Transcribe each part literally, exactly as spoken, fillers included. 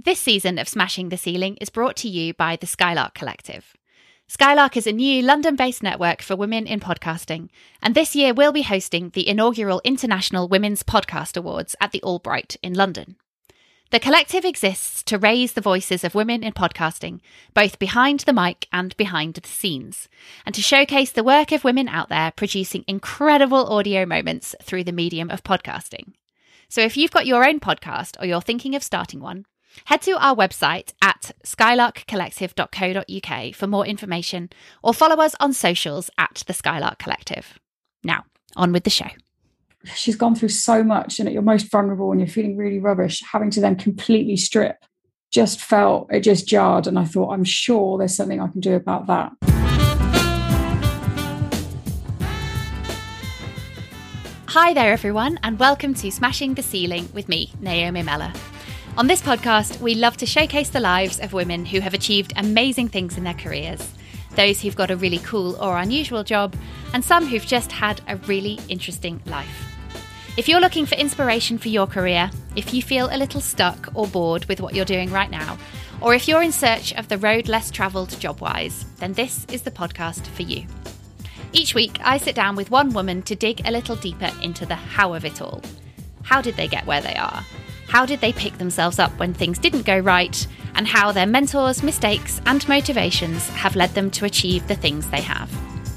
This season of Smashing the Ceiling is brought to you by the Skylark Collective. Skylark is a new London-based network for women in podcasting, and this year we'll be hosting the inaugural International Women's Podcast Awards at the Albright in London. The collective exists to raise the voices of women in podcasting, both behind the mic and behind the scenes, and to showcase the work of women out there producing incredible audio moments through the medium of podcasting. So if you've got your own podcast or you're thinking of starting one, head to our website at skylark collective dot co dot uk for more information, or follow us on socials at the Skylark Collective. Now, on with the show. She's gone through so much, and at your most vulnerable when you're feeling really rubbish, having to then completely strip just felt, it just jarred. And I thought, I'm sure there's something I can do about that. Hi there, everyone, and welcome to Smashing the Ceiling with me, Naomi Mellor. On this podcast, we love to showcase the lives of women who have achieved amazing things in their careers, those who've got a really cool or unusual job, and some who've just had a really interesting life. If you're looking for inspiration for your career, if you feel a little stuck or bored with what you're doing right now, or if you're in search of the road less travelled job-wise, then this is the podcast for you. Each week, I sit down with one woman to dig a little deeper into the how of it all. How did they get where they are? How did they pick themselves up when things didn't go right? And how their mentors, mistakes, and motivations have led them to achieve the things they have.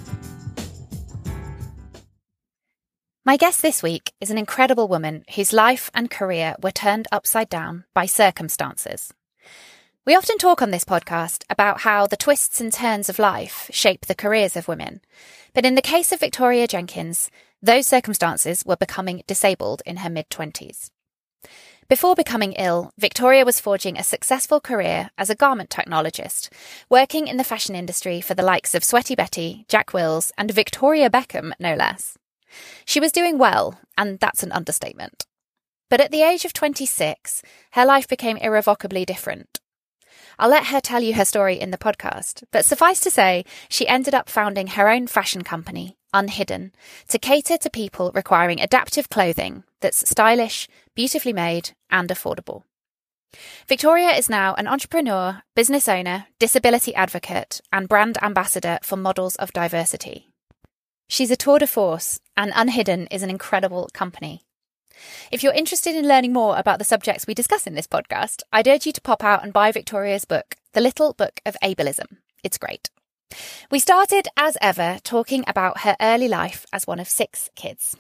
My guest this week is an incredible woman whose life and career were turned upside down by circumstances. We often talk on this podcast about how the twists and turns of life shape the careers of women. But in the case of Victoria Jenkins, those circumstances were becoming disabled in her mid-twenties. Before becoming ill, Victoria was forging a successful career as a garment technologist, working in the fashion industry for the likes of Sweaty Betty, Jack Wills, and Victoria Beckham, no less. She was doing well, and that's an understatement. But at the age of twenty-six, her life became irrevocably different. I'll let her tell you her story in the podcast, but suffice to say, she ended up founding her own fashion company, Unhidden, to cater to people requiring adaptive clothing that's stylish, beautifully made, and affordable. Victoria is now an entrepreneur, business owner, disability advocate, and brand ambassador for Models of Diversity. She's a tour de force, and Unhidden is an incredible company. If you're interested in learning more about the subjects we discuss in this podcast, I'd urge you to pop out and buy Victoria's book, The Little Book of Ableism. It's great. We started, as ever, talking about her early life as one of six kids.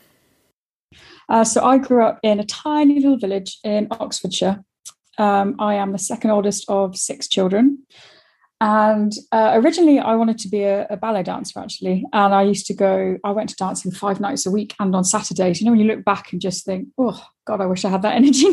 Uh, so I grew up in a tiny little village in Oxfordshire. Um, I am the second oldest of six children. And uh, originally I wanted to be a, a ballet dancer, actually. And I used to go, I went to dancing five nights a week and on Saturdays. You know, when you look back and just think, oh, God, I wish I had that energy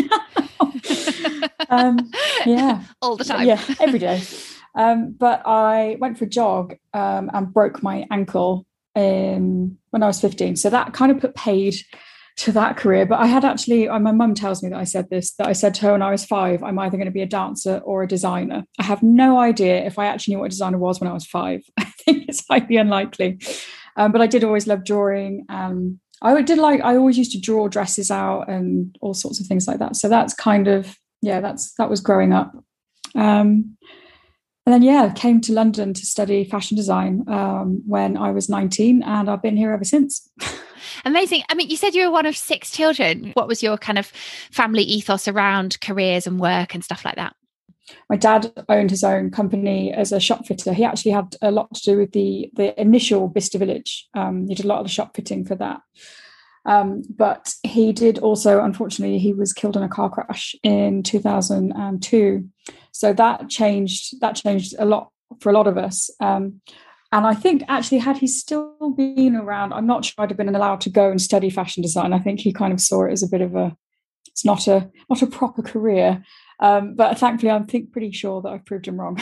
now. um, yeah. All the time. Yeah, every day. Um, but I went for a jog um, and broke my ankle in, when I was fifteen. So that kind of put paid to that career. But I had actually, my mum tells me that I said this, that I said to her when I was five, I'm either going to be a dancer or a designer. I have no idea if I actually knew what a designer was when I was five. I think it's highly unlikely. Um, but I did always love drawing. Um, I did like, I always used to draw dresses out and all sorts of things like that. So that's kind of, yeah, that's, that was growing up. Um, and then, yeah, came to London to study fashion design um, when I was nineteen, and I've been here ever since. Amazing. I mean, you said you were one of six children. What was your kind of family ethos around careers and work and stuff like that? My dad owned his own company as a shop fitter. He actually had a lot to do with the, the initial Bicester Village. Um, he did a lot of the shop fitting for that. Um, but he did also, unfortunately, he was killed in a car crash in two thousand two. So that changed, that changed a lot for a lot of us. Um, And I think actually, had he still been around, I'm not sure I'd have been allowed to go and study fashion design. I think he kind of saw it as a bit of a, it's not a not a proper career. Um, but thankfully, I'm think pretty sure that I've proved him wrong.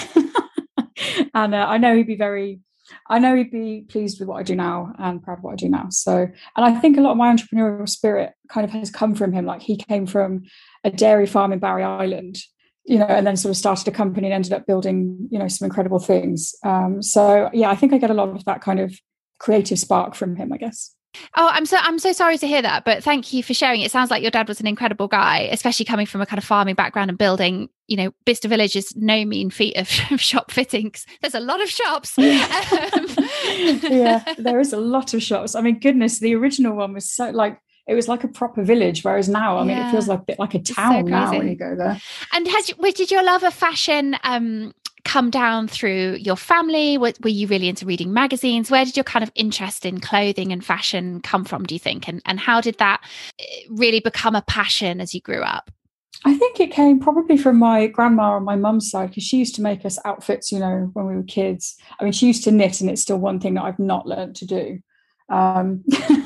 And uh, I know he'd be very, I know he'd be pleased with what I do now and proud of what I do now. So, and I think a lot of my entrepreneurial spirit kind of has come from him. Like he came from a dairy farm in Barry Island, you know, and then sort of started a company and ended up building, you know, some incredible things. Um, so, yeah, I think I get a lot of that kind of creative spark from him, I guess. Oh, I'm so I'm so sorry to hear that, but thank you for sharing. It sounds like your dad was an incredible guy, especially coming from a kind of farming background and building you know, Bicester Village is no mean feat of shop fittings. There's a lot of shops. Yeah. Um, yeah, there is a lot of shops. I mean, goodness, the original one was so like, it was like a proper village, whereas now, I mean, yeah. it feels like a bit like a town so now when you go there. And has where did your love of fashion um, come down through your family? Were, were you really into reading magazines? Where did your kind of interest in clothing and fashion come from, do you think? And and how did that really become a passion as you grew up? I think it came probably from my grandma on my mum's side, because she used to make us outfits, you know, when we were kids. I mean, she used to knit, and it's still one thing that I've not learned to do. Um,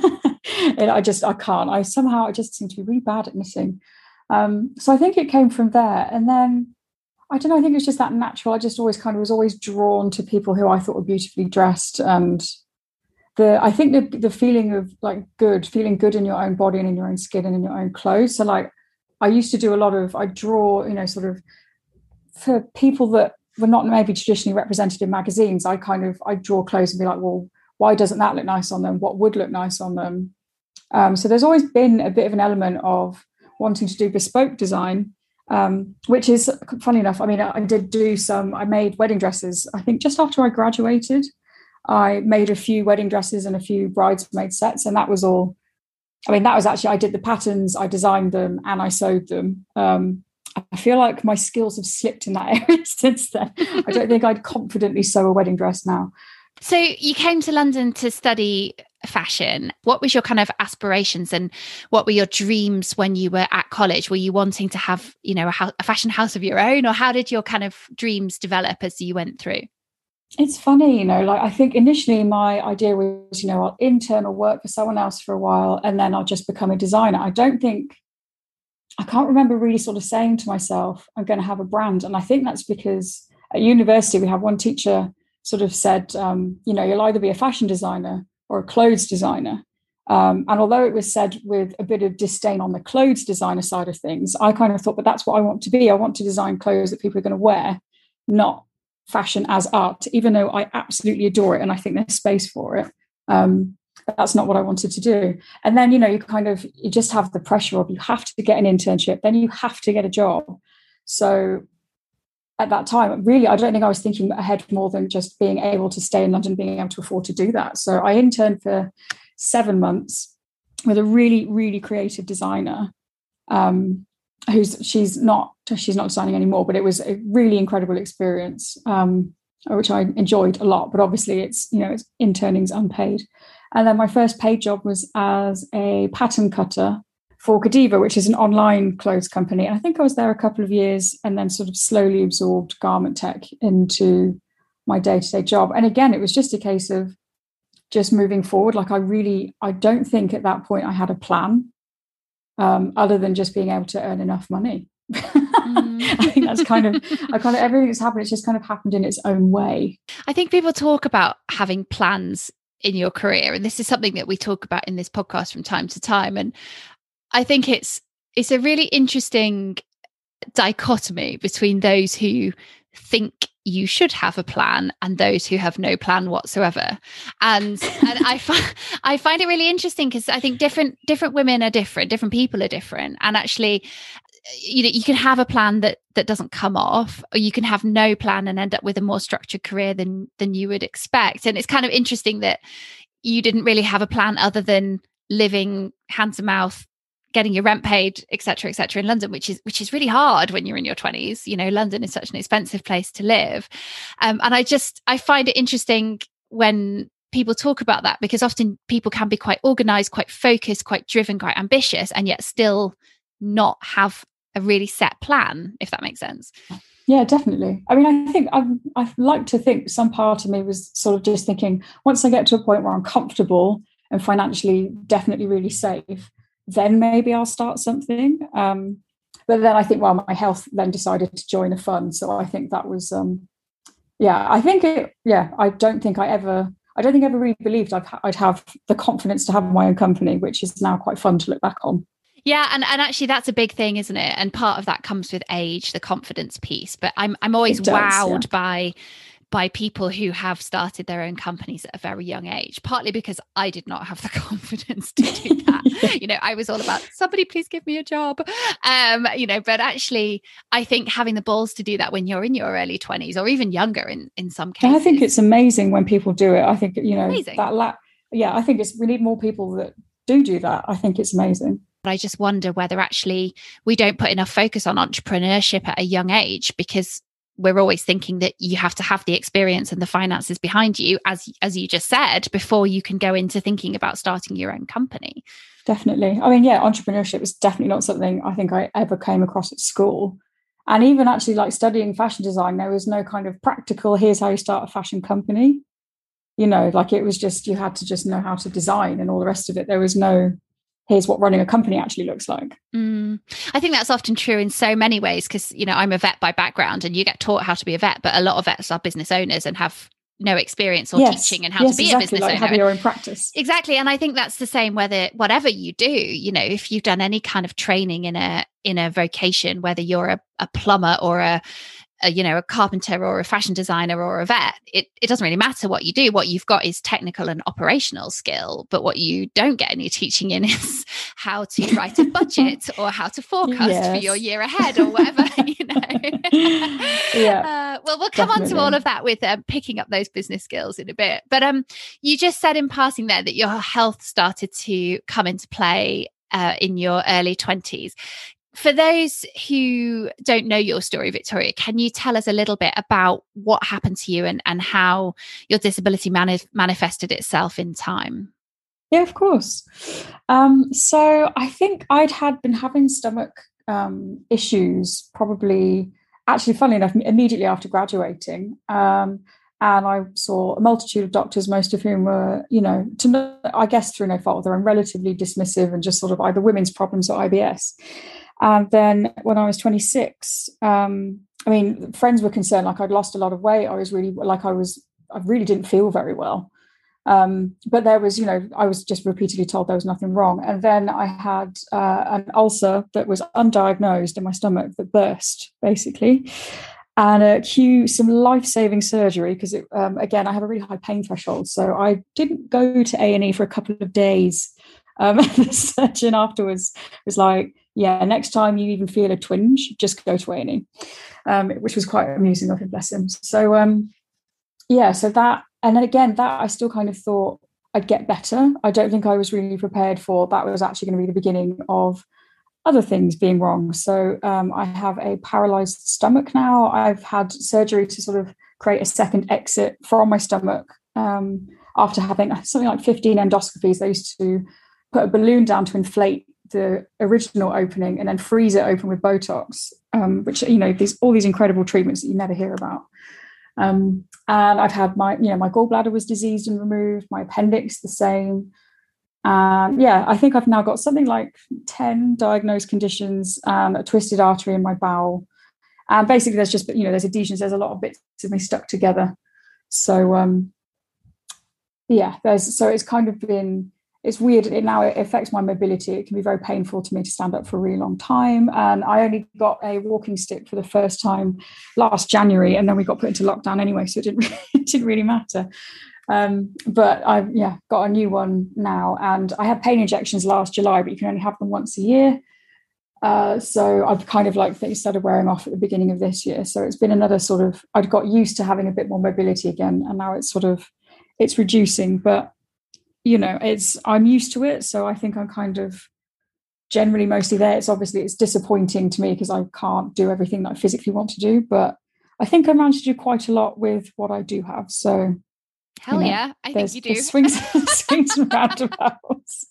and I just, I can't. I somehow, I just seem to be really bad at knitting. Um, so I think it came from there. And then, I don't know, I think it was just that natural. I just always kind of was always drawn to people who I thought were beautifully dressed. And the, I think the, the feeling of like good, feeling good in your own body and in your own skin and in your own clothes. So like, I used to do a lot of, I draw, you know, sort of for people that were not maybe traditionally represented in magazines. I kind of, I draw clothes and be like, well, why doesn't that look nice on them? What would look nice on them? Um, so there's always been a bit of an element of wanting to do bespoke design, um, which is funny enough. I mean, I did do some, I made wedding dresses. I think just after I graduated, I made a few wedding dresses and a few bridesmaid sets. And that was all, I mean, that was actually, I did the patterns, I designed them and I sewed them. Um, I feel like my skills have slipped in that area since then. I don't think I'd confidently sew a wedding dress now. So you came to London to study fashion. What was your kind of aspirations and what were your dreams when you were at college? Were you wanting to have, you know, a, house, a fashion house of your own, or how did your kind of dreams develop as you went through? It's funny, you know, like I think initially my idea was, you know, I'll intern or work for someone else for a while and then I'll just become a designer. I don't think, I can't remember really sort of saying to myself, I'm going to have a brand. And I think that's because at university we have one teacher sort of said, um, you know, you'll either be a fashion designer or a clothes designer. Um, and although it was said with a bit of disdain on the clothes designer side of things, I kind of thought, but that's what I want to be. I want to design clothes that people are going to wear, not fashion as art, even though I absolutely adore it and I think there's space for it. Um, that's not what I wanted to do. And then, you know, you kind of, you just have the pressure of you have to get an internship, then you have to get a job. So at that time, really, I don't think I was thinking ahead more than just being able to stay in London, being able to afford to do that. So I interned for seven months with a really, really creative designer. Um, who's she's not she's not designing anymore, but it was a really incredible experience, um, which I enjoyed a lot. But obviously, it's you know, it's interning's unpaid. And then my first paid job was as a pattern cutter for Godiva, which is an online clothes company. And I think I was there a couple of years and then sort of slowly absorbed garment tech into my day-to-day job. And again, it was just a case of just moving forward. Like I really, I don't think at that point I had a plan um, other than just being able to earn enough money. Mm. I think that's kind of, I kind of, everything that's happened, it's just kind of happened in its own way. I think people talk about having plans in your career. And this is something that we talk about in this podcast from time to time. And I think it's it's a really interesting dichotomy between those who think you should have a plan and those who have no plan whatsoever. And and I find I find it really interesting because I think different different women are different, different people are different. And actually, you know, you can have a plan that that doesn't come off, or you can have no plan and end up with a more structured career than than you would expect. And it's kind of interesting that you didn't really have a plan other than living hand to mouth, getting your rent paid, et cetera, et cetera, in London, which is which is really hard when you're in your twenties. You know, London is such an expensive place to live. Um, and I just, I find it interesting when people talk about that, because often people can be quite organized, quite focused, quite driven, quite ambitious, and yet still not have a really set plan, if that makes sense. Yeah, definitely. I mean, I think I I like to think some part of me was sort of just thinking, once I get to a point where I'm comfortable and financially definitely really safe, then maybe I'll start something. Um, but then I think, well, my health then decided to join a fund. So I think that was, um, yeah, I think it, yeah, I don't think I ever, I don't think I ever really believed I'd, I'd have the confidence to have my own company, which is now quite fun to look back on. Yeah, and, and actually that's a big thing, isn't it? And part of that comes with age, the confidence piece. But I'm I'm always does, wowed yeah. by by people who have started their own companies at a very young age, partly because I did not have the confidence to do that. Yeah. You know, I was all about somebody please give me a job. Um, you know, but actually I think having the balls to do that when you're in your early twenties or even younger in, in some cases. I think it's amazing when people do it. I think, you know, amazing. that la- yeah, I think it's we need more people that do do that. I think it's amazing. But I just wonder whether actually we don't put enough focus on entrepreneurship at a young age, because we're always thinking that you have to have the experience and the finances behind you, as as you just said, before you can go into thinking about starting your own company. Definitely. I mean, yeah, entrepreneurship is definitely not something I think I ever came across at school. And even actually like studying fashion design, there was no kind of practical, here's how you start a fashion company. You know, like it was just, you had to just know how to design and all the rest of it. There was no, here's what running a company actually looks like. Mm. I think that's often true in so many ways, because, you know, I'm a vet by background and you get taught how to be a vet, but a lot of vets are business owners and have no experience or yes. teaching and how yes, to be exactly, a business like owner. Have your own practice. Exactly. And I think that's the same whether whatever you do, you know, if you've done any kind of training in a in a vocation, whether you're a, a plumber or a, a, you know, a carpenter or a fashion designer or a vet, it, it doesn't really matter what you do. What you've got is technical and operational skill. But what you don't get any teaching in is how to write a budget or how to forecast yes. for your year ahead or whatever, you know. yeah. Uh, well, we'll come definitely. on to all of that with um, picking up those business skills in a bit. But um, you just said in passing there that your health started to come into play uh, in your early twenties. For those who don't know your story, Victoria, can you tell us a little bit about what happened to you and, and how your disability mani- manifested itself in time? Yeah, of course. Um, so I think I'd had been having stomach um, issues probably, actually, funnily enough, immediately after graduating. Um, and I saw a multitude of doctors, most of whom were, you know, to no, I guess through no fault of their own, relatively dismissive and just sort of either women's problems or I B S. And then when I was twenty-six, um, I mean, friends were concerned, like I'd lost a lot of weight. I was really, like I was, I really didn't feel very well. Um, but there was, you know, I was just repeatedly told there was nothing wrong. And then I had uh, an ulcer that was undiagnosed in my stomach that burst, basically. And uh, cue some life-saving surgery because, um, again, I have a really high pain threshold. So I didn't go to A and E for a couple of days. Um, and the surgeon afterwards was like, yeah, next time you even feel a twinge, just go to A and E, um, which was quite amusing of him, bless him. So, um, yeah, so that, and then again, that I still kind of thought I'd get better. I don't think I was really prepared for that was actually going to be the beginning of other things being wrong. So um, I have a paralyzed stomach now. I've had surgery to sort of create a second exit from my stomach um, after having something like fifteen endoscopies. They used to put a balloon down to inflate the original opening and then freeze it open with Botox, um, which, you know, these all these incredible treatments that you never hear about. Um, and I've had my, you know, my gallbladder was diseased and removed, my appendix the same. Um, yeah, I think I've now got something like ten diagnosed conditions, um, a twisted artery in my bowel. And basically there's just, you know, there's adhesions, there's a lot of bits of me stuck together. So, um, yeah, there's, so it's kind of been, it's weird. It now it affects my mobility. It can be very painful to me to stand up for a really long time. And I only got a walking stick for the first time last January, and then we got put into lockdown anyway, so it didn't really, it didn't really matter. Um, but I've yeah got a new one now, and I had pain injections last July, but you can only have them once a year. Uh, so I've kind of like they started wearing off at the beginning of this year. So it's been another sort of I'd got used to having a bit more mobility again, and now it's sort of it's reducing, but. You know, it's I'm used to it, so I think I'm kind of generally mostly there. It's obviously it's disappointing to me because I can't do everything that I physically want to do, but I think I managed to do quite a lot with what I do have. So, hell you know, yeah, I think you do. Swings, swings and roundabouts.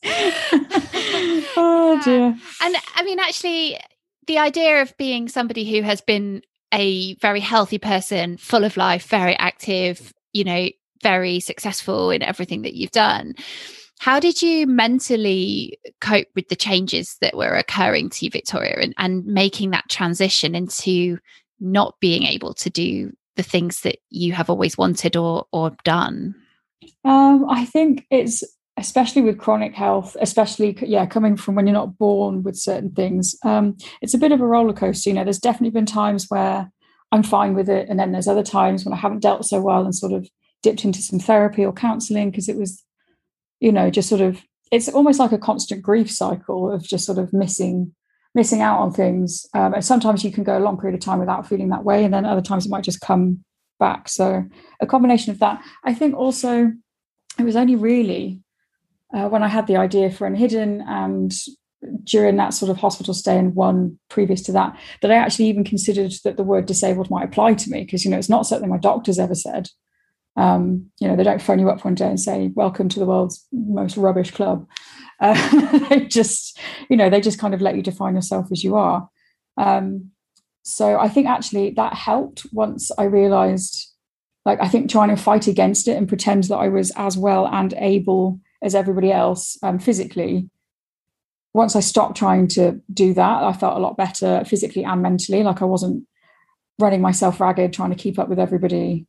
Oh dear. And I mean, actually, the idea of being somebody who has been a very healthy person, full of life, very active, you know. Very successful in everything that you've done. How did you mentally cope with the changes that were occurring to you, Victoria, and, and making that transition into not being able to do the things that you have always wanted or or done? Um, I think it's especially with chronic health, especially yeah, coming from when you're not born with certain things. Um, it's a bit of a roller coaster. You know, there's definitely been times where I'm fine with it. And then there's other times when I haven't dealt so well and sort of dipped into some therapy or counseling because it was, you know, just sort of, it's almost like a constant grief cycle of just sort of missing missing out on things. Um, and sometimes you can go a long period of time without feeling that way. And then other times it might just come back. So a combination of that. I think also it was only really uh, when I had the idea for Unhidden and during that sort of hospital stay and one previous to that, that I actually even considered that the word disabled might apply to me because, you know, it's not something my doctors ever said. Um, you know, they don't phone you up one day and say, welcome to the world's most rubbish club. Uh, they just, you know, they just kind of let you define yourself as you are. Um, so I think actually that helped once I realized, like, I think trying to fight against it and pretend that I was as well and able as everybody else um, physically. Once I stopped trying to do that, I felt a lot better physically and mentally. Like I wasn't running myself ragged, trying to keep up with everybody.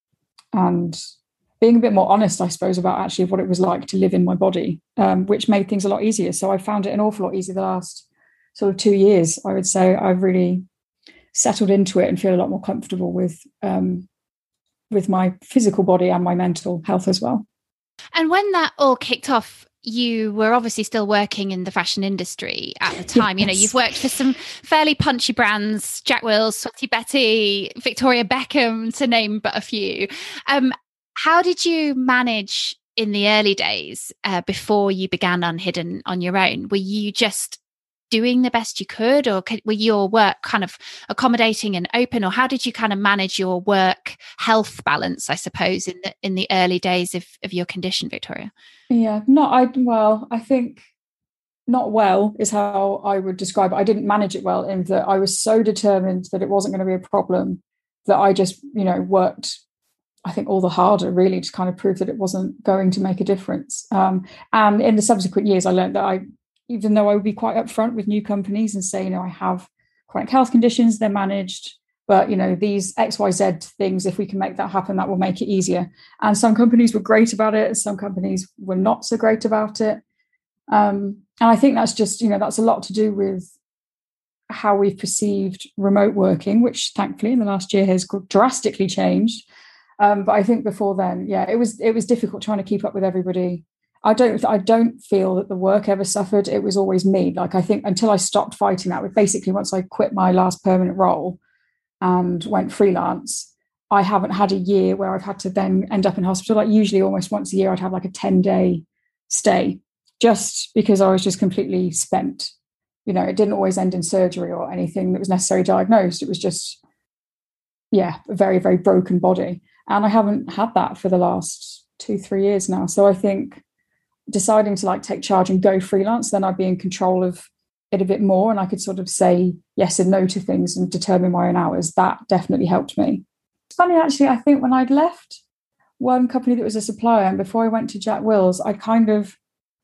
And being a bit more honest, I suppose, about actually what it was like to live in my body, um, which made things a lot easier. So I found it an awful lot easier the last sort of two years. I would say I've really settled into it and feel a lot more comfortable with um, with my physical body and my mental health as well. And when that all kicked off, you were obviously still working in the fashion industry at the time. Yes. You know, you've worked for some fairly punchy brands, Jack Wills, Sweaty Betty, Victoria Beckham, to name but a few. Um, how did you manage in the early days uh, before you began Unhidden on your own? Were you just doing the best you could, or could, were your work kind of accommodating and open, or how did you kind of manage your work health balance, I suppose, in the in the early days of, of your condition, Victoria? Yeah, not I well, I think not well is how I would describe it. I didn't manage it well in that I was so determined that it wasn't going to be a problem that I just, you know, worked, I think, all the harder really to kind of prove that it wasn't going to make a difference. Um, and in the subsequent years, I learned that I, even though I would be quite upfront with new companies and say, you know, I have chronic health conditions, they're managed, but, you know, these X Y Z things, if we can make that happen, that will make it easier. And some companies were great about it. Some companies were not so great about it. Um, and I think that's just, you know, that's a lot to do with how we've perceived remote working, which thankfully in the last year has drastically changed. Um, but I think before then, yeah, it was it was difficult trying to keep up with everybody. I don't I don't feel that the work ever suffered. It was always me. Like, I think until I stopped fighting that, with basically once I quit my last permanent role and went freelance, I haven't had a year where I've had to then end up in hospital. Like usually almost once a year, I'd have like a ten day stay just because I was just completely spent. You know, it didn't always end in surgery or anything that was necessarily diagnosed. It was just, yeah, a very, very broken body. And I haven't had that for the last two, three years now. So I think deciding to like take charge and go freelance, then I'd be in control of it a bit more and I could sort of say yes and no to things and determine my own hours. That definitely helped me. It's funny, actually, I think when I'd left one company that was a supplier and before I went to Jack Wills, I kind of,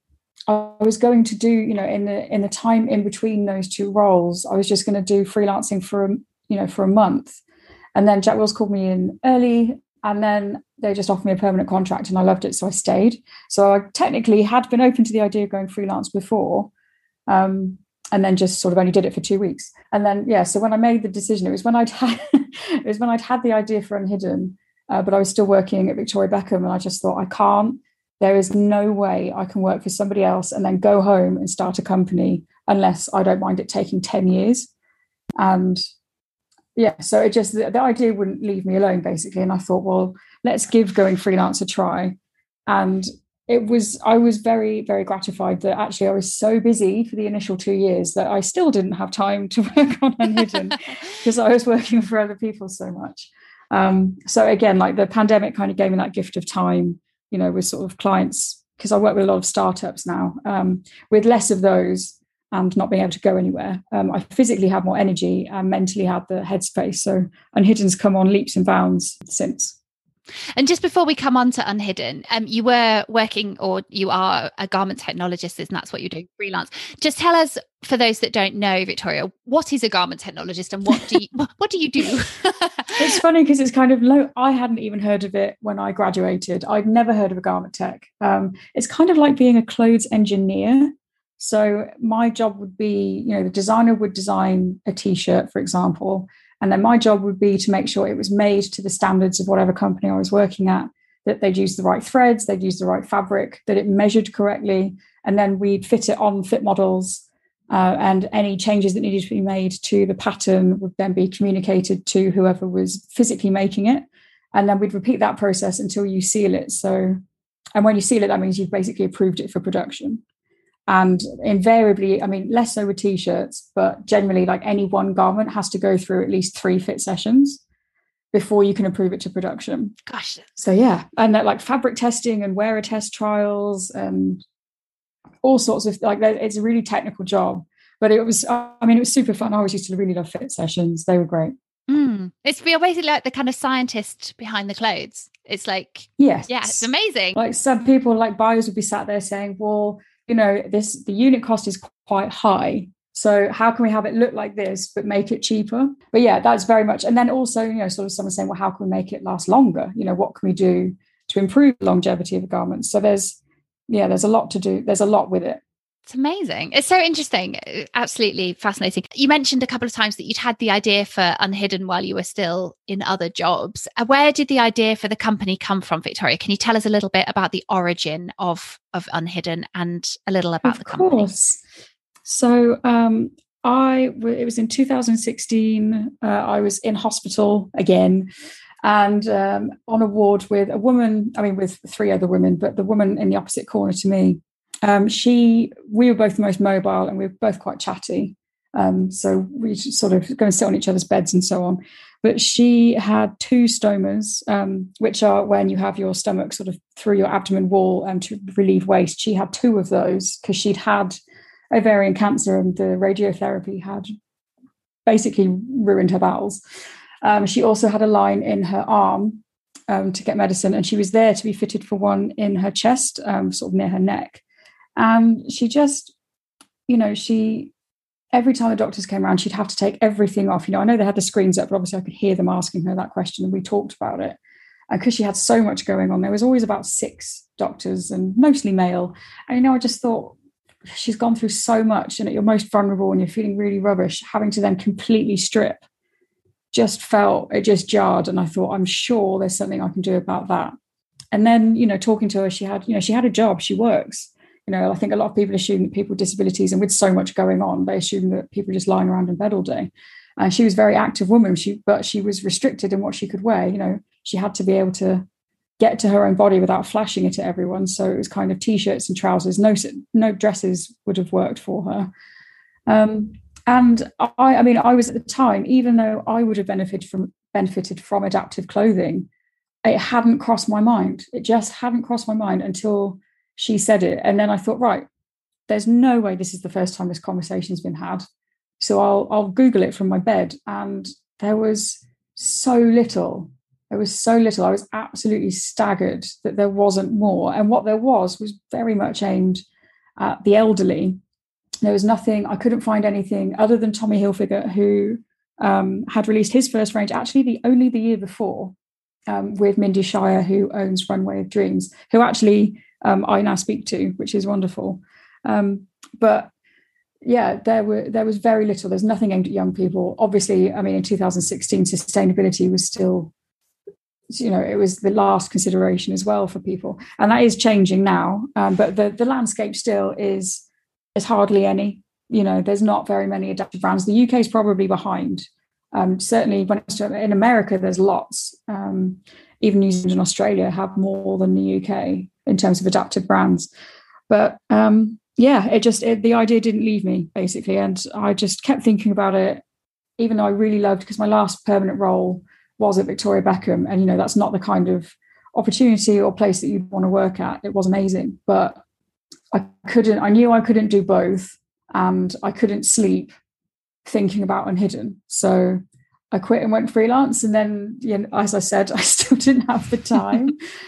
I was going to do, you know, in the in the time in between those two roles, I was just going to do freelancing for, you know, for a month. And then Jack Wills called me in early and then they just offered me a permanent contract and I loved it. So I stayed. So I technically had been open to the idea of going freelance before. Um, and then just sort of only did it for two weeks. And then, yeah, so when I made the decision, it was when I'd had, it was when I'd had the idea for Unhidden, uh, but I was still working at Victoria Beckham and I just thought, I can't, there is no way I can work for somebody else and then go home and start a company unless I don't mind it taking ten years. And yeah, so it just, the, the idea wouldn't leave me alone basically. And I thought, well, let's give going freelance a try. And it was, I was very, very gratified that actually I was so busy for the initial two years that I still didn't have time to work on Unhidden because I was working for other people so much. Um, so again, like the pandemic kind of gave me that gift of time, you know, with sort of clients, because I work with a lot of startups now, um, with less of those and not being able to go anywhere. Um, I physically had more energy and mentally had the headspace. So Unhidden's come on leaps and bounds since. And just before we come on to Unhidden, um, you were working, or you are a garment technologist, and that's what you're doing freelance. Just tell us, for those that don't know, Victoria, what is a garment technologist and what do you, what do you do? It's funny because it's kind of low. I hadn't even heard of it when I graduated. I'd never heard of a garment tech. Um, it's kind of like being a clothes engineer. So my job would be, you know, the designer would design a T-shirt, for example, And then my job would be to make sure it was made to the standards of whatever company I was working at, that they'd use the right threads, they'd use the right fabric, that it measured correctly. And then we'd fit it on fit models. Uh, and any changes that needed to be made to the pattern would then be communicated to whoever was physically making it. And then we'd repeat that process until you seal it. So, and when you seal it, that means you've basically approved it for production. And invariably, I mean, less so with t-shirts, but generally, like any one garment has to go through at least three fit sessions before you can approve it to production. Gosh. So yeah, and that, like fabric testing and wearer test trials and all sorts of, like, it's a really technical job. But it was, I mean, it was super fun. I always used to really love fit sessions. They were great. Mm. It's basically like the kind of scientist behind the clothes. It's like, yes, yeah, it's amazing. Like some people, like buyers, would be sat there saying, well, you know, this, the unit cost is quite high. So how can we have it look like this, but make it cheaper? But yeah, that's very much. And then also, you know, sort of someone saying, well, how can we make it last longer? You know, what can we do to improve the longevity of a garment? So there's, yeah, there's a lot to do. There's a lot with it. It's amazing. It's so interesting. Absolutely fascinating. You mentioned a couple of times that you'd had the idea for Unhidden while you were still in other jobs. Where did the idea for the company come from, Victoria? Can you tell us a little bit about the origin of, of Unhidden and a little about of the company? Of course. So um, I, it was in two thousand sixteen. Uh, I was in hospital again. And um, on a ward with a woman, I mean, with three other women, but the woman in the opposite corner to me, um, she, we were both the most mobile and we were both quite chatty. Um, so we sort of go and sit on each other's beds and so on. But she had two stomas, um, which are when you have your stomach sort of through your abdomen wall and to relieve waste. She had two of those because she'd had ovarian cancer and the radiotherapy had basically ruined her bowels. Um, she also had a line in her arm um, to get medicine, and she was there to be fitted for one in her chest, um, sort of near her neck. And she just, you know, she, every time the doctors came around, she'd have to take everything off. You know, I know they had the screens up, but obviously I could hear them asking her that question, and we talked about it. And because she had so much going on, there was always about six doctors and mostly male. And, you know, I just thought, she's gone through so much, and at your most vulnerable and you're feeling really rubbish, having to then completely strip just felt, it just jarred. And I thought, I'm sure there's something I can do about that. And then, you know, talking to her, she had, you know, she had a job, she works. You know, I think a lot of people assume that people with disabilities and with so much going on, they assume that people are just lying around in bed all day. And she was a very active woman, she, but she was restricted in what she could wear. You know, she had to be able to get to her own body without flashing it at everyone. So it was kind of t-shirts and trousers. No, no dresses would have worked for her. Um, And I, I mean, I was at the time, even though I would have benefited from benefited from adaptive clothing, it hadn't crossed my mind. It just hadn't crossed my mind until she said it. And then I thought, right, there's no way this is the first time this conversation's been had. So I'll I'll Google it from my bed. And there was so little. There was so little. I was absolutely staggered that there wasn't more. And what there was was very much aimed at the elderly. There was nothing, I couldn't find anything other than Tommy Hilfiger, who um, had released his first range, actually the only the year before, um, with Mindy Shire, who owns Runway of Dreams, who actually um, I now speak to, which is wonderful. Um, but yeah, there were there was very little. There's nothing aimed at young people. Obviously, I mean, in two thousand sixteen, sustainability was still, you know, it was the last consideration as well for people. And that is changing now. Um, but the, the landscape still is, There's hardly any, you know, there's not very many adaptive brands. The U K is probably behind. Um, certainly when it's in America, there's lots. Um, even New Zealand and Australia have more than the U K in terms of adaptive brands. But um, yeah, it just, it, the idea didn't leave me basically. And I just kept thinking about it, even though I really loved, because my last permanent role was at Victoria Beckham. And, you know, that's not the kind of opportunity or place that you'd want to work at. It was amazing, but I couldn't, I knew I couldn't do both, and I couldn't sleep thinking about Unhidden. So I quit and went freelance. And then, you know, as I said, I still didn't have the time,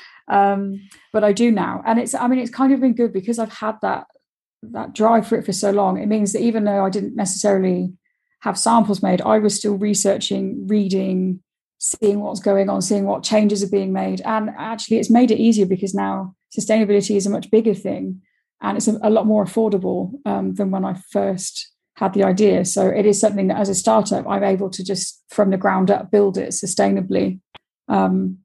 um, but I do now. And it's, I mean, it's kind of been good because I've had that, that drive for it for so long. It means that even though I didn't necessarily have samples made, I was still researching, reading, seeing what's going on, seeing what changes are being made. And actually it's made it easier because now sustainability is a much bigger thing. And it's a, a lot more affordable um, than when I first had the idea. So it is something that as a startup, I'm able to just from the ground up build it sustainably. Um,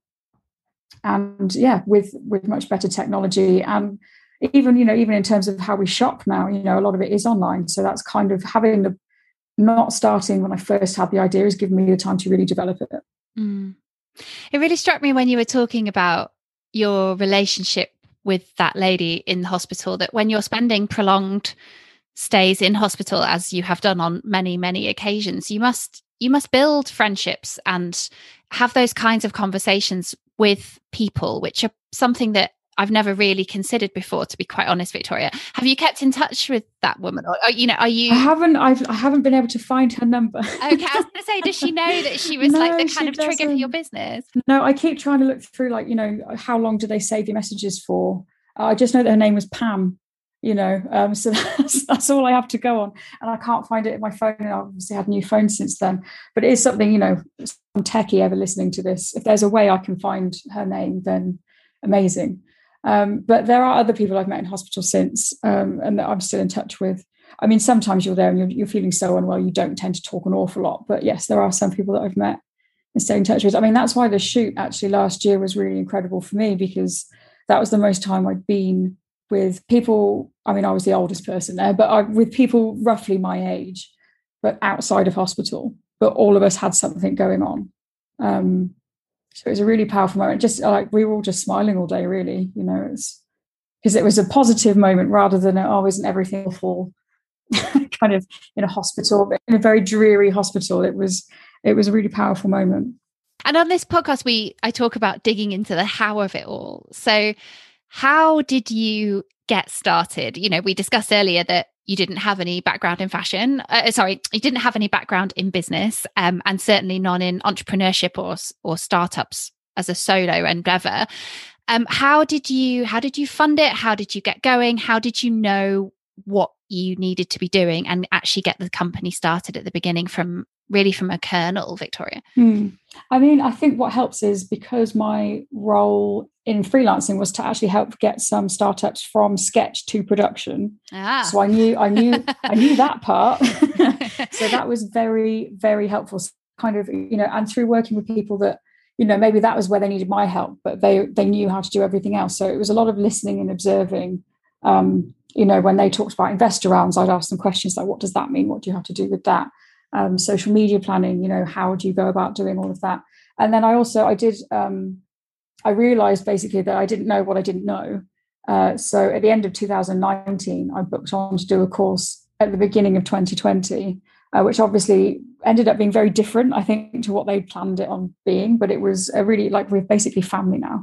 and yeah, with with much better technology. And even, you know, even in terms of how we shop now, you know, a lot of it is online. So that's kind of having the, not starting when I first had the idea has given me the time to really develop it. Mm. It really struck me when you were talking about your relationship with that lady in the hospital, that when you're spending prolonged stays in hospital, as you have done on many, many occasions, you must you must build friendships and have those kinds of conversations with people, which are something that I've never really considered before, to be quite honest, Victoria. Have you kept in touch with that woman? Or, or you know, are you? I haven't. I've. I haven't been able to find her number. Okay, I was going to say, does she know that she was no, like the kind of doesn't. trigger for your business? No, I keep trying to look through, like, you know, how long do they save your messages for? Uh, I just know that her name was Pam. You know, um, so that's, that's all I have to go on, and I can't find it in my phone. And I obviously had new phones since then, but it is something, you know, some techie ever listening to this, if there's a way I can find her name, then amazing. Um, but there are other people I've met in hospital since, um, and that I'm still in touch with. I mean, sometimes you're there and you're, you're feeling so unwell, you don't tend to talk an awful lot. But yes, there are some people that I've met and stay in touch with. I mean, that's why the shoot actually last year was really incredible for me, because that was the most time I'd been with people. I mean, I was the oldest person there, but I, with people roughly my age, but outside of hospital. But all of us had something going on. Um, so it was a really powerful moment. Just like we were all just smiling all day, really. You know, it's because it was a positive moment rather than a, oh, isn't everything awful? Kind of in a hospital, in a very dreary hospital. It was it was a really powerful moment. And on this podcast, we I talk about digging into the how of it all. So how did you get started? You know, we discussed earlier that you didn't have any background in fashion. Uh, sorry, you didn't have any background in business, um, and certainly none in entrepreneurship or or startups as a solo endeavor. Um, how did you how did you fund it? How did you get going? How did you know what you needed to be doing and actually get the company started at the beginning, from really from a kernel, Victoria? Hmm. I mean, I think what helps is because my role in freelancing was to actually help get some startups from sketch to production. Ah. So I knew, I knew, I knew that part. So that was very, very helpful. Kind of, you know, and through working with people that, you know, maybe that was where they needed my help, but they they knew how to do everything else. So it was a lot of listening and observing. Um, you know, when they talked about investor rounds, I'd ask them questions like, what does that mean? What do you have to do with that? Um, social media planning, you know, how do you go about doing all of that? And then I also, I did, um, I realized basically that I didn't know what I didn't know. Uh, so at the end of two thousand nineteen, I booked on to do a course at the beginning of twenty twenty, uh, which obviously ended up being very different, I think, to what they planned it on being. But it was a really, like, we're basically family now.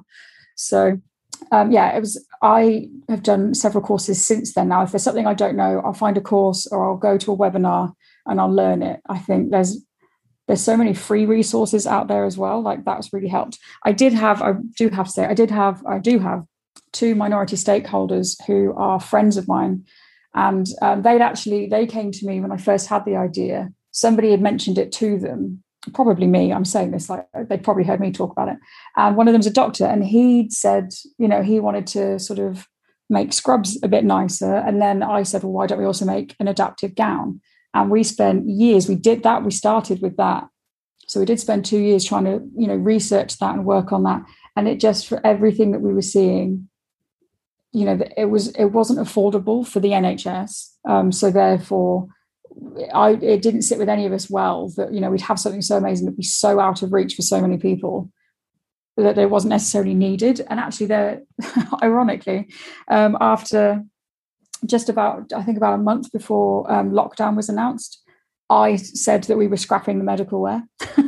So um, yeah, it was, I have done several courses since then. Now, if there's something I don't know, I'll find a course or I'll go to a webinar and I'll learn it. I think there's there's so many free resources out there as well. Like, that's really helped. I did have, I do have to say, I did have, I do have two minority stakeholders who are friends of mine. And um, they'd actually, they came to me when I first had the idea. Somebody had mentioned it to them, probably me. I'm saying this, like, they'd probably heard me talk about it. And one of them's a doctor, and he'd said, you know, he wanted to sort of make scrubs a bit nicer. And then I said, well, why don't we also make an adaptive gown? And we spent years, we did that, we started with that. So we did spend two years trying to, you know, research that and work on that. And it just, for everything that we were seeing, you know, it was, it wasn't affordable for the N H S. Um, so therefore, I, it didn't sit with any of us well that, you know, we'd have something so amazing that'd be so out of reach for so many people that it wasn't necessarily needed. And actually, there, ironically, um, after just about, I think about a month before um, lockdown was announced, I said that we were scrapping the medical wear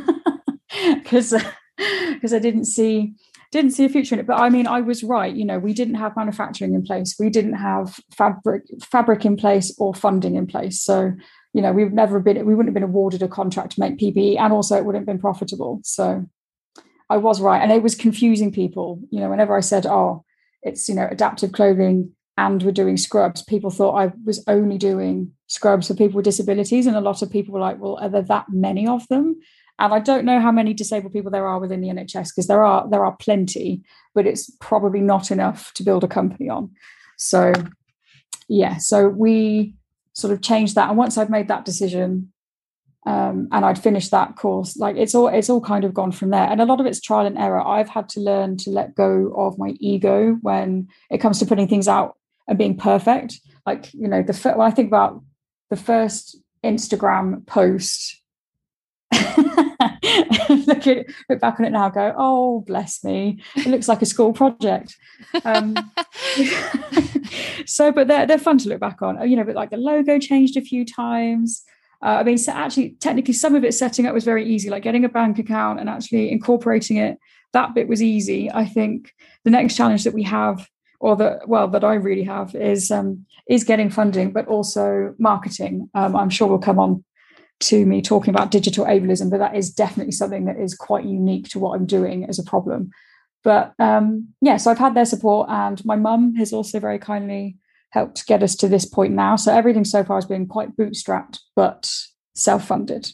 because because I didn't see didn't see a future in it. But I mean, I was right. You know, we didn't have manufacturing in place. We didn't have fabric fabric in place or funding in place. So, you know, we've never been, we wouldn't have been awarded a contract to make P P E, and also it wouldn't have been profitable. So I was right. And it was confusing people. You know, whenever I said, oh, it's, you know, adaptive clothing and we're doing scrubs, people thought I was only doing scrubs for people with disabilities. And a lot of people were like, well, are there that many of them? And I don't know how many disabled people there are within the N H S, because there are there are plenty, but it's probably not enough to build a company on. So, yeah, so we sort of changed that. And once I'd made that decision, um, and I'd finished that course, like it's all it's all kind of gone from there. And a lot of it's trial and error. I've had to learn to let go of my ego when it comes to putting things out and being perfect. Like, you know, the when I think about the first Instagram post, look at look back on it now, go, oh bless me, it looks like a school project. Um, so, but they're they're fun to look back on. You know, but like the logo changed a few times. Uh, I mean, so actually, technically, some of it setting up was very easy, like getting a bank account and actually incorporating it. That bit was easy. I think the next challenge that we have, or that well, that I really have, is um, is getting funding, but also marketing. Um, I'm sure we'll come on to me talking about digital ableism, but that is definitely something that is quite unique to what I'm doing as a problem. But um, yeah, so I've had their support, and my mum has also very kindly helped get us to this point now. So everything so far has been quite bootstrapped, but self-funded,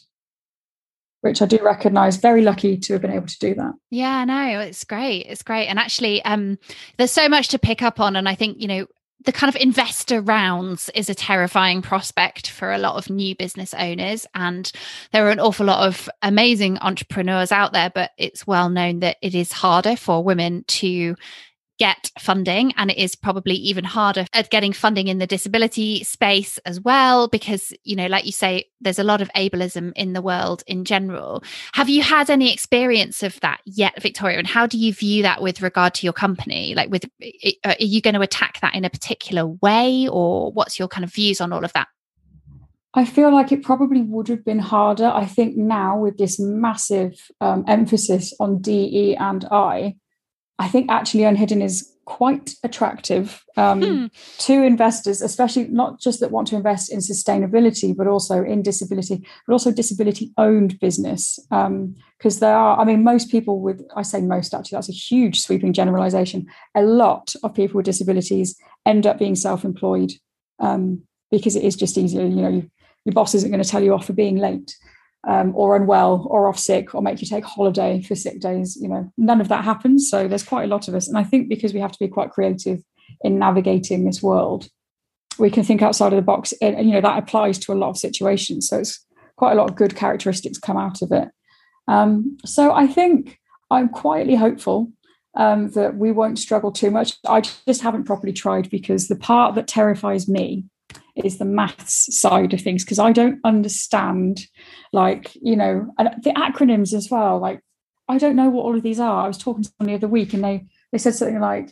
which I do recognise. Very lucky to have been able to do that. Yeah, no, it's great. It's great. And actually, um, there's so much to pick up on. And I think, you know, the kind of investor rounds is a terrifying prospect for a lot of new business owners. And there are an awful lot of amazing entrepreneurs out there, but it's well known that it is harder for women to get funding, and it is probably even harder at getting funding in the disability space as well, because, you know, like you say, there's a lot of ableism in the world in general. Have you had any experience of that yet, Victoria? And how do you view that with regard to your company? Like, with are you going to attack that in a particular way, or what's your kind of views on all of that? I feel like it probably would have been harder. I think now with this massive um, emphasis on D, E and I, I think actually Unhidden is quite attractive um, hmm. to investors, especially not just that want to invest in sustainability, but also in disability, but also disability-owned business. Because um, there are, I mean, most people with, I say most actually, that's a huge sweeping generalization. A lot of people with disabilities end up being self-employed um, because it is just easier. You know, you, your boss isn't going to tell you off for being late. Um, or unwell or off sick or make you take holiday for sick days. You know, none of that happens. So there's quite a lot of us. And I think because we have to be quite creative in navigating this world, we can think outside of the box. And, you know, that applies to a lot of situations. So it's quite a lot of good characteristics come out of it. Um, so I think I'm quietly hopeful um, that we won't struggle too much. I just haven't properly tried, because the part that terrifies me is the maths side of things, because I don't understand, like, you know, and the acronyms as well. Like, I don't know what all of these are. I was talking to someone the other week, and they they said something like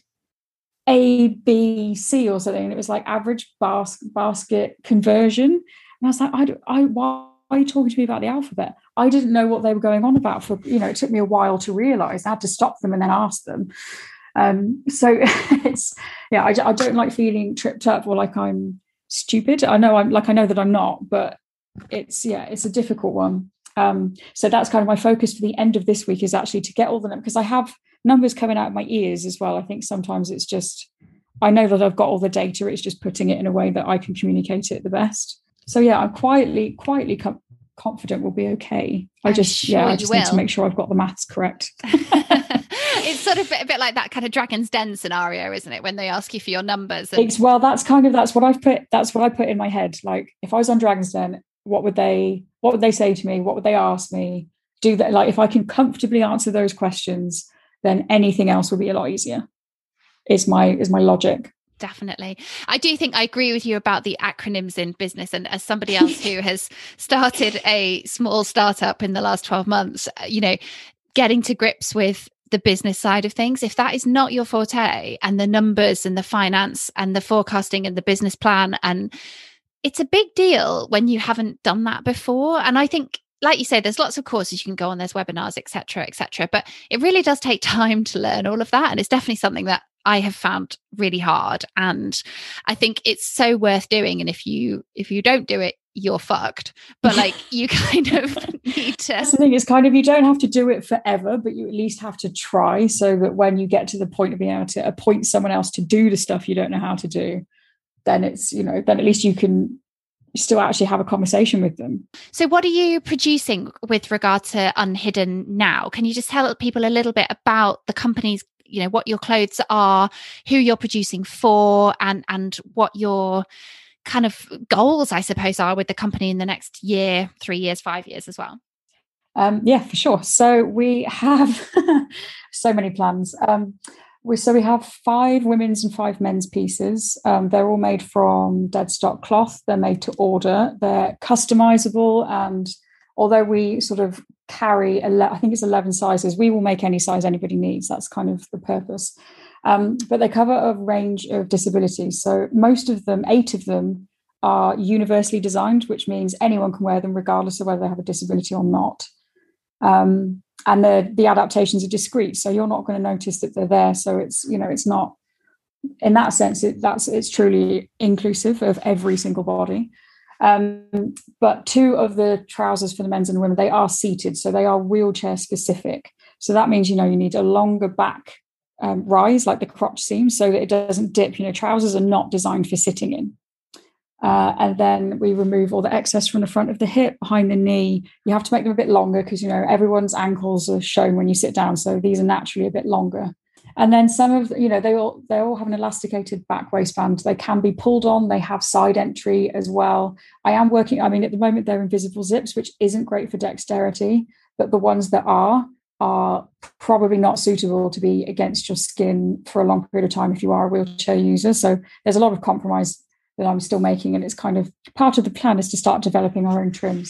A B C or something, and it was like average bas- basket conversion. And I was like, I, I why are you talking to me about the alphabet? I didn't know what they were going on about. For, you know, it took me a while to realise. I had to stop them and then ask them. Um, so it's yeah, I, I don't like feeling tripped up or like I'm stupid. I know I'm like I know that I'm not, but it's yeah, it's a difficult one. Um, so that's kind of my focus for the end of this week, is actually to get all the numbers, because I have numbers coming out of my ears as well. I think sometimes it's just I know that I've got all the data. It's just putting it in a way that I can communicate it the best. So yeah, I'm quietly quietly com- confident we'll be okay. I I'm just sure yeah, I just will. need to make sure I've got the maths correct. It's sort of a bit like that kind of Dragon's Den scenario, isn't it? When they ask you for your numbers. And... It's, well, that's kind of, that's what I've put, that's what I put in my head. Like, if I was on Dragon's Den, what would they, what would they say to me? What would they ask me? Do that. Like, if I can comfortably answer those questions, then anything else will be a lot easier. Is my, is my logic. Definitely. I do think I agree with you about the acronyms in business. And as somebody else who has started a small startup in the last twelve months, you know, getting to grips with the business side of things, if that is not your forte, and the numbers and the finance and the forecasting and the business plan, and it's a big deal when you haven't done that before. And I think, like you say, there's lots of courses you can go on, there's webinars, et cetera, et cetera. But it really does take time to learn all of that. And it's definitely something that I have found really hard. And I think it's so worth doing. And if you if you don't do it, you're fucked. But like, you kind of need to. That's the thing, is kind of, you don't have to do it forever, but you at least have to try, so that when you get to the point of being able to appoint someone else to do the stuff you don't know how to do, then it's, you know, then at least you can still actually have a conversation with them. So what are you producing with regard to Unhidden now? Can you just tell people a little bit about the company's, you know, what your clothes are, who you're producing for, and and what your kind of goals, I suppose, are with the company in the next year, three years, five years as well? Um, yeah, for sure. So we have so many plans. Um, we, so we have five women's and five men's pieces. Um, they're all made from dead stock cloth. They're made to order. They're customizable. And although we sort of carry, ele- I think it's eleven sizes, we will make any size anybody needs. That's kind of the purpose. Um, but they cover a range of disabilities. So most of them, eight of them, are universally designed, which means anyone can wear them regardless of whether they have a disability or not. Um, and the the adaptations are discreet, so you're not going to notice that they're there. So it's, you know, it's not, in that sense, it, that's it's truly inclusive of every single body. Um, but two of the trousers for the men's and women, they are seated, so they are wheelchair specific. So that means, you know, you need a longer back um, rise, like the crotch seam, so that it doesn't dip. You know, trousers are not designed for sitting in. Uh, and then we remove all the excess from the front of the hip, behind the knee. You have to make them a bit longer because, you know, everyone's ankles are shown when you sit down. So these are naturally a bit longer. And then some of, you know, they all they all have an elasticated back waistband. They can be pulled on. They have side entry as well. I am working, I mean, at the moment they're invisible zips, which isn't great for dexterity, but the ones that are, are probably not suitable to be against your skin for a long period of time if you are a wheelchair user. So there's a lot of compromise that I'm still making, and it's kind of part of the plan is to start developing our own trims.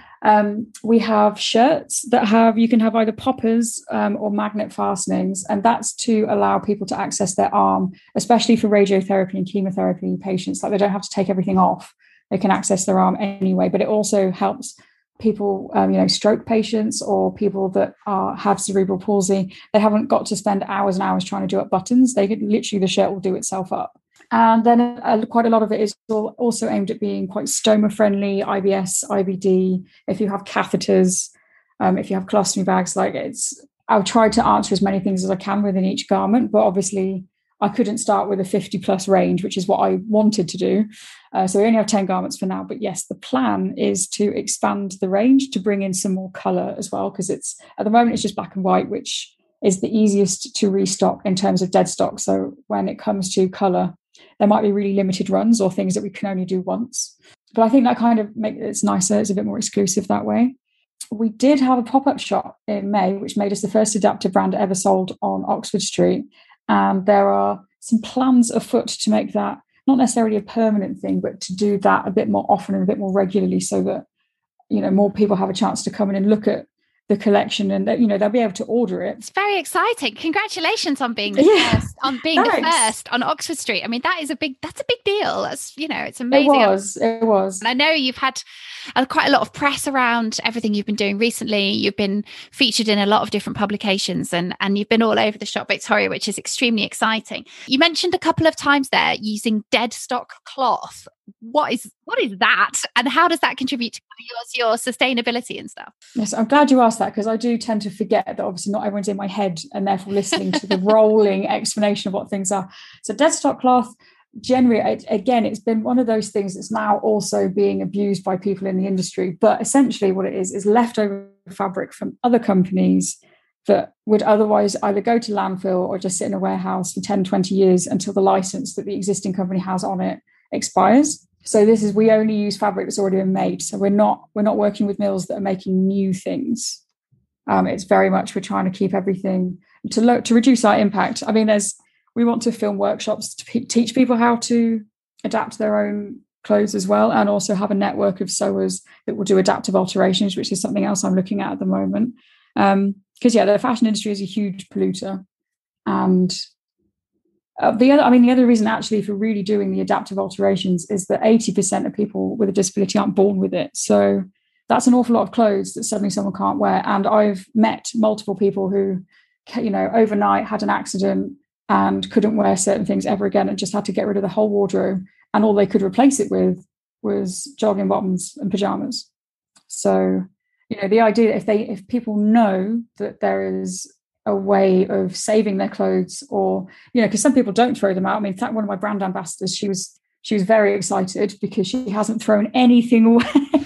Um, we have shirts that have, you can have either poppers um, or magnet fastenings, and that's to allow people to access their arm, especially for radiotherapy and chemotherapy patients. Like, they don't have to take everything off, they can access their arm anyway. But it also helps people, um, you know, stroke patients or people that are have cerebral palsy. They haven't got to spend hours and hours trying to do up buttons. They could literally, the shirt will do itself up. And then uh, quite a lot of it is also aimed at being quite stoma friendly, I B S, I B D. If you have catheters, um, if you have colostomy bags, like it's, I'll try to answer as many things as I can within each garment, but obviously I couldn't start with a fifty plus range, which is what I wanted to do. Uh, so we only have ten garments for now, but yes, the plan is to expand the range to bring in some more color as well, because it's, at the moment it's just black and white, which is the easiest to restock in terms of dead stock. So when it comes to color, there might be really limited runs or things that we can only do once. But I think that kind of makes it nicer. It's a bit more exclusive that way. We did have a pop-up shop in May, which made us the first adaptive brand ever sold on Oxford Street. And there are some plans afoot to make that not necessarily a permanent thing, but to do that a bit more often and a bit more regularly, so that, you know, more people have a chance to come in and look at the collection, and, you know, they'll be able to order it. It's very exciting. Congratulations on being the yeah. first on being Thanks. the first on Oxford Street. I mean, that is a big that's a big deal. That's, you know, it's amazing. It was. It was. And I know you've had uh, quite a lot of press around everything you've been doing recently. You've been featured in a lot of different publications, and and you've been all over the shop, Victoria, which is extremely exciting. You mentioned a couple of times there using dead stock cloth. What is what is that, and how does that contribute to your, your sustainability and stuff? Yes, I'm glad you asked that, because I do tend to forget that obviously not everyone's in my head and therefore listening to the rolling explanation of what things are. So dead stock cloth, generally, again, it's been one of those things that's now also being abused by people in the industry. But essentially what it is, is leftover fabric from other companies that would otherwise either go to landfill or just sit in a warehouse for ten, twenty years until the license that the existing company has on it expires. So this is, we only use fabric that's already been made. So we're not we're not working with mills that are making new things. Um, it's very much, we're trying to keep everything to lo- to reduce our impact. I mean, there's we want to film workshops to p- teach people how to adapt their own clothes as well, and also have a network of sewers that will do adaptive alterations, which is something else I'm looking at at the moment. Um, because yeah, the fashion industry is a huge polluter, and Uh, the other, I mean, the other reason actually for really doing the adaptive alterations is that eighty percent of people with a disability aren't born with it. So that's an awful lot of clothes that suddenly someone can't wear. And I've met multiple people who, you know, overnight had an accident and couldn't wear certain things ever again, and just had to get rid of the whole wardrobe. And all they could replace it with was jogging bottoms and pajamas. So, you know, the idea, if they, if people know that there is a way of saving their clothes, or, you know, because some people don't throw them out. I mean, in fact, one of my brand ambassadors, she was she was very excited because she hasn't thrown anything away.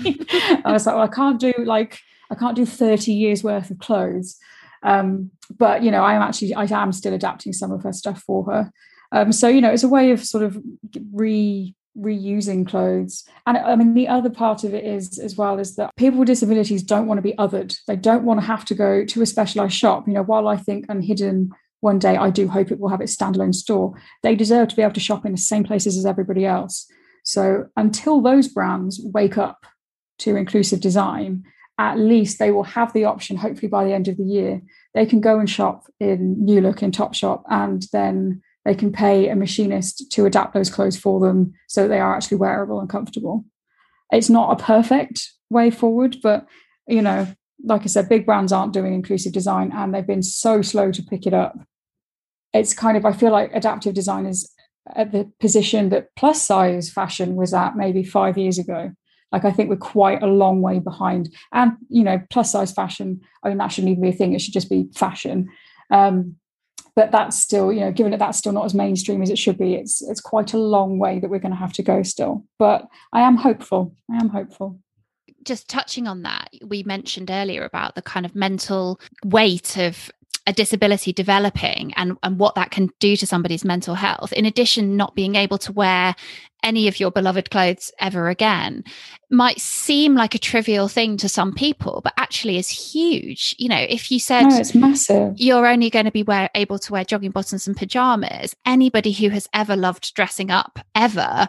I was like, well, I can't do like I can't do thirty years worth of clothes, um, but you know, I am actually I am still adapting some of her stuff for her. Um, so you know, it's a way of sort of re reusing clothes. And I mean, the other part of it is as well is that people with disabilities don't want to be othered. They don't want to have to go to a specialized shop. You know, while I think Unhidden one day, I do hope it will have its standalone store, they deserve to be able to shop in the same places as everybody else. So until those brands wake up to inclusive design, at least they will have the option, hopefully by the end of the year, they can go and shop in New Look, in Topshop, and then they can pay a machinist to adapt those clothes for them so that they are actually wearable and comfortable. It's not a perfect way forward, but, you know, like I said, big brands aren't doing inclusive design and they've been so slow to pick it up. It's kind of, I feel like adaptive design is at the position that plus size fashion was at maybe five years ago. Like, I think we're quite a long way behind. And, you know, plus size fashion, I mean, that shouldn't even be a thing. It should just be fashion. Um, but that's still, you know, given that that's still not as mainstream as it should be, it's it's quite a long way that we're going to have to go still. But I am hopeful. I am hopeful. Just touching on that, we mentioned earlier about the kind of mental weight of a disability developing and, and what that can do to somebody's mental health, in addition, not being able to wear any of your beloved clothes ever again, might seem like a trivial thing to some people, but actually is huge. You know, if you said no, it's massive. You're only going to be wear, able to wear jogging bottoms and pajamas, anybody who has ever loved dressing up ever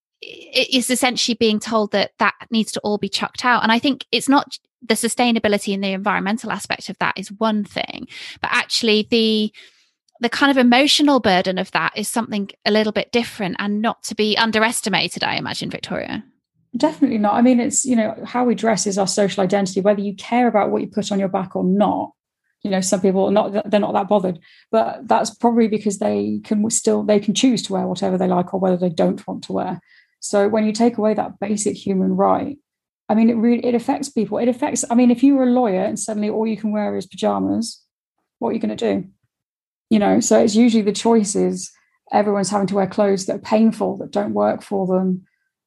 is essentially being told that that needs to all be chucked out. And I think it's not the sustainability and the environmental aspect of that is one thing, but actually the the kind of emotional burden of that is something a little bit different and not to be underestimated, I imagine, Victoria. Definitely not. I mean, it's, you know, how we dress is our social identity, whether you care about what you put on your back or not. You know, some people are not, they're not that bothered, but that's probably because they can still, they can choose to wear whatever they like or whether they don't want to wear. So when you take away that basic human right, I mean, it really, it affects people. It affects, I mean, if you were a lawyer and suddenly all you can wear is pajamas, what are you going to do? You know, so it's usually the choice is everyone's having to wear clothes that are painful, that don't work for them.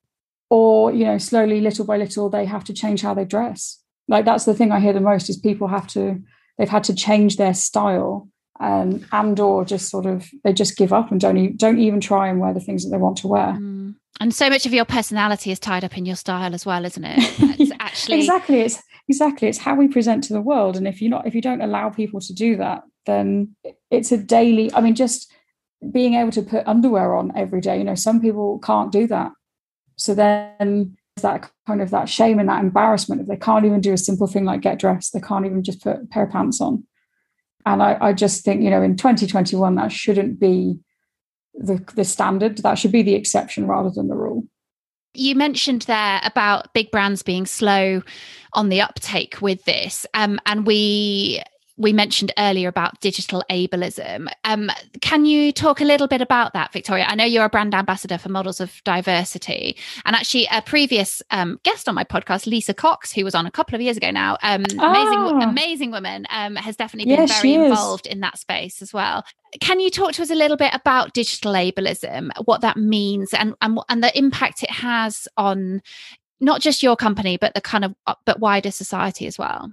Or, you know, slowly, little by little, they have to change how they dress. Like, that's the thing I hear the most is people have to, they've had to change their style and, and or just sort of, they just give up and don't, e- don't even try and wear the things that they want to wear. Mm. And so much of your personality is tied up in your style as well, isn't it? It's actually exactly. It's exactly. It's how we present to the world. And if you're not, if you don't allow people to do that, then it's a daily, I mean, just being able to put underwear on every day, you know, some people can't do that. So then that kind of that shame and that embarrassment if they can't even do a simple thing like get dressed, they can't even just put a pair of pants on. And I, I just think, you know, in twenty twenty-one, that shouldn't be the the standard. That should be the exception rather than the rule. You mentioned there about big brands being slow on the uptake with this, um, and we we mentioned earlier about digital ableism. Um, can you talk a little bit about that, Victoria? I know you're a brand ambassador for Models of Diversity, and actually a previous um, guest on my podcast, Lisa Cox, who was on a couple of years ago now, um, ah. amazing, amazing woman, um, has definitely been yes, very involved in that space as well. Can you talk to us a little bit about digital ableism, what that means, and and and the impact it has on not just your company, but the kind of but wider society as well?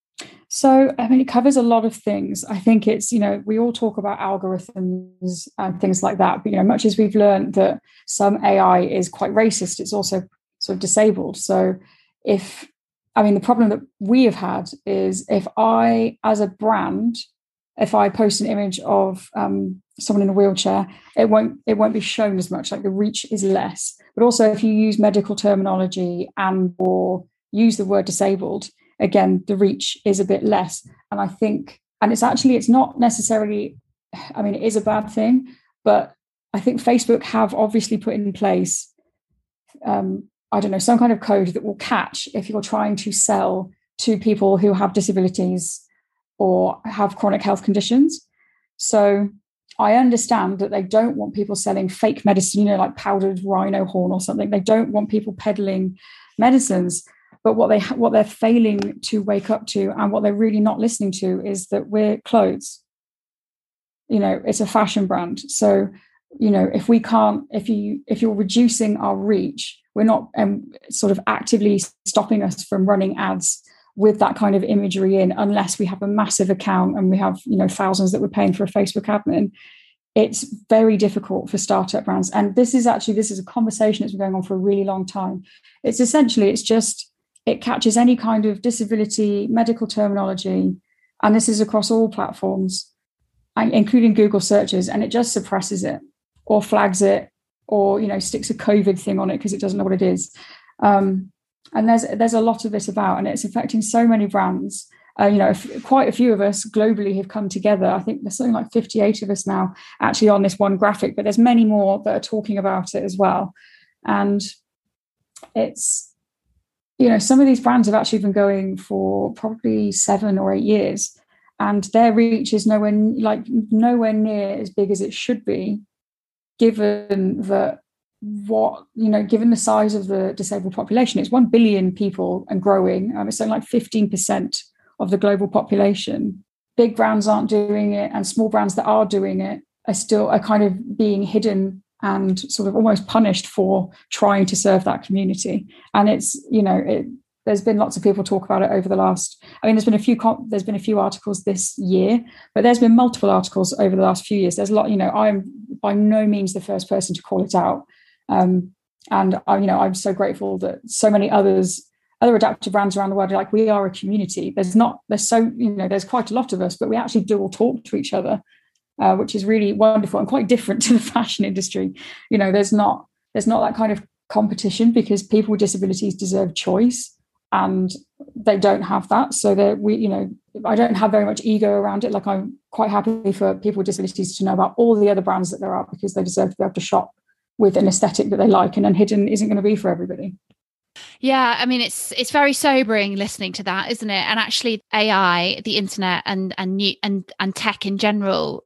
So, I mean, it covers a lot of things. I think it's, you know, we all talk about algorithms and things like that, but, you know, much as we've learned that some A I is quite racist, it's also sort of disabled. So if, I mean, the problem that we have had is if I, as a brand, if I post an image of um, someone in a wheelchair, it won't it won't be shown as much, like the reach is less. But also if you use medical terminology and or use the word disabled, again, the reach is a bit less. And I think, and it's actually, it's not necessarily, I mean, it is a bad thing, but I think Facebook have obviously put in place, um, I don't know, some kind of code that will catch if you're trying to sell to people who have disabilities or have chronic health conditions. So I understand that they don't want people selling fake medicine, you know, like powdered rhino horn or something. They don't want people peddling medicines. But what they what they're failing to wake up to, and what they're really not listening to, is that we're clothes. You know, it's a fashion brand. So, you know, if we can't, if you if you're reducing our reach, we're not um, sort of actively stopping us from running ads with that kind of imagery in, unless we have a massive account and we have, you know, thousands that we're paying for a Facebook admin. it's very difficult for startup brands. And this is actually, this is a conversation that's been going on for a really long time. It's essentially, it's just, it catches any kind of disability, medical terminology, and this is across all platforms, including Google searches, and it just suppresses it or flags it, or, you know, sticks a COVID thing on it because it doesn't know what it is. Um, and there's there's a lot of this about, and it's affecting so many brands. Uh, you know, if, quite a few of us globally have come together. I think there's something like fifty-eight of us now actually on this one graphic, but there's many more that are talking about it as well. And it's, you know, some of these brands have actually been going for probably seven or eight years, and their reach is nowhere like nowhere near as big as it should be, given that what, you know, given the size of the disabled population. It's one billion people and growing. Um, it's something like fifteen percent of the global population. Big brands aren't doing it, and small brands that are doing it are still are kind of being hidden and sort of almost punished for trying to serve that community. And it's, you know, it, there's been lots of people talk about it over the last, I mean, there's been a few, there's been a few articles this year, but there's been multiple articles over the last few years. There's a lot, you know, I'm by no means the first person to call it out. Um, and I, you know, I'm so grateful that so many others, other adaptive brands around the world are like, we are a community. There's not, there's so, you know, there's quite a lot of us, but we actually do all talk to each other. Uh, which is really wonderful and quite different to the fashion industry. You know, there's not there's not that kind of competition, because people with disabilities deserve choice, and they don't have that. So that we, you know, I don't have very much ego around it. Like, I'm quite happy for people with disabilities to know about all the other brands that there are, because they deserve to be able to shop with an aesthetic that they like, and Unhidden isn't going to be for everybody. Yeah, I mean, it's it's very sobering listening to that, isn't it? And actually, A I, the internet, and and new, and and tech in general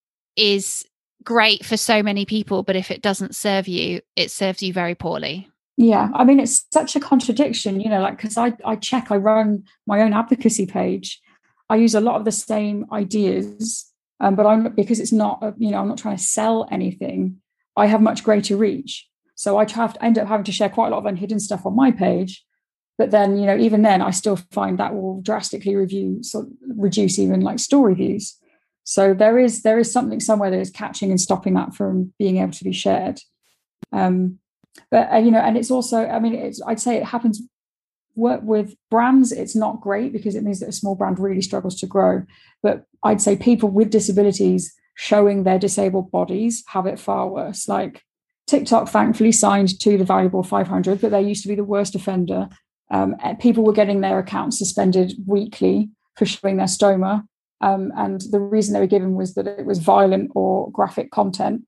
is great for so many people, but if it doesn't serve you, it serves you very poorly. Yeah, I mean, it's such a contradiction, you know, like, because I, I check, I run my own advocacy page. I use a lot of the same ideas, um, but I'm because it's not, you know, I'm not trying to sell anything. I have much greater reach. So I have to end up having to share quite a lot of Unhidden stuff on my page. But then, you know, even then, I still find that will drastically review, sort of reduce even like story views. So there is there is something somewhere that is catching and stopping that from being able to be shared. Um, but, uh, you know, and it's also, I mean, it's, I'd say it happens work with brands. It's not great, because it means that a small brand really struggles to grow. But I'd say people with disabilities showing their disabled bodies have it far worse. Like TikTok thankfully signed to the valuable five hundred, but they used to be the worst offender. Um, people were getting their accounts suspended weekly for showing their stoma. Um, and the reason they were given was that it was violent or graphic content,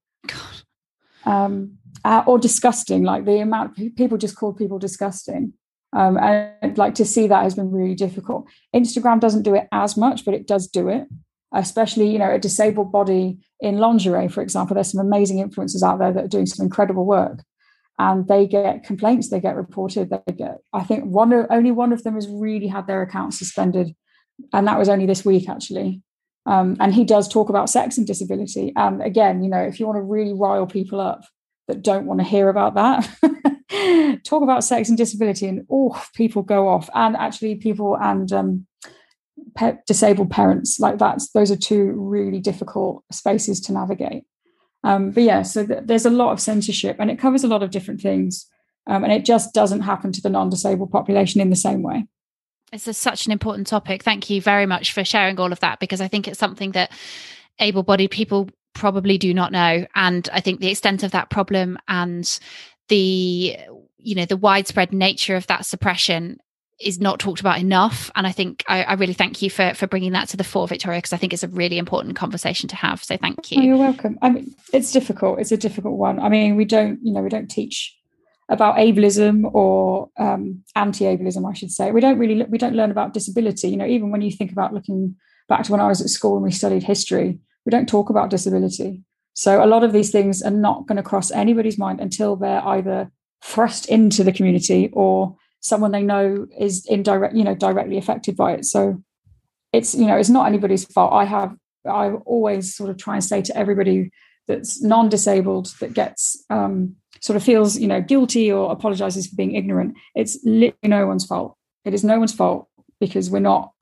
um, uh, or disgusting. Like, the amount of people just called people disgusting. Um, and like, to see that has been really difficult. Instagram doesn't do it as much, but it does do it. Especially, you know, a disabled body in lingerie, for example. There's some amazing influencers out there that are doing some incredible work, and they get complaints, they get reported, they get. I think one of, only one of them has really had their account suspended. And that was only this week, actually. Um, and he does talk about sex and disability. And again, you know, if you want to really rile people up that don't want to hear about that, talk about sex and disability, and oh, people go off. And actually, people and um, pe- disabled parents, like that's those are two really difficult spaces to navigate. Um, but yeah, so th- there's a lot of censorship, and it covers a lot of different things. Um, and it just doesn't happen to the non-disabled population in the same way. It's a, such an important topic. Thank you very much for sharing all of that, because I think it's something that able-bodied people probably do not know. And I think the extent of that problem and the, you know, the widespread nature of that suppression is not talked about enough. And I think I, I really thank you for for bringing that to the fore, Victoria, because I think it's a really important conversation to have. So thank you. Oh, you're welcome. I mean, it's difficult. It's a difficult one. I mean, we don't, you know, we don't teach about ableism or um, anti-ableism, I should say. We don't really, we don't learn about disability. You know, even when you think about looking back to when I was at school and we studied history, we don't talk about disability. So a lot of these things are not going to cross anybody's mind until they're either thrust into the community or someone they know is indirect, you know, directly affected by it. So it's, you know, it's not anybody's fault. I have, I always sort of try and say to everybody that's non-disabled that gets um, sort of feels, you know, guilty or apologizes for being ignorant, it's literally no one's fault. It is no one's fault, because we're not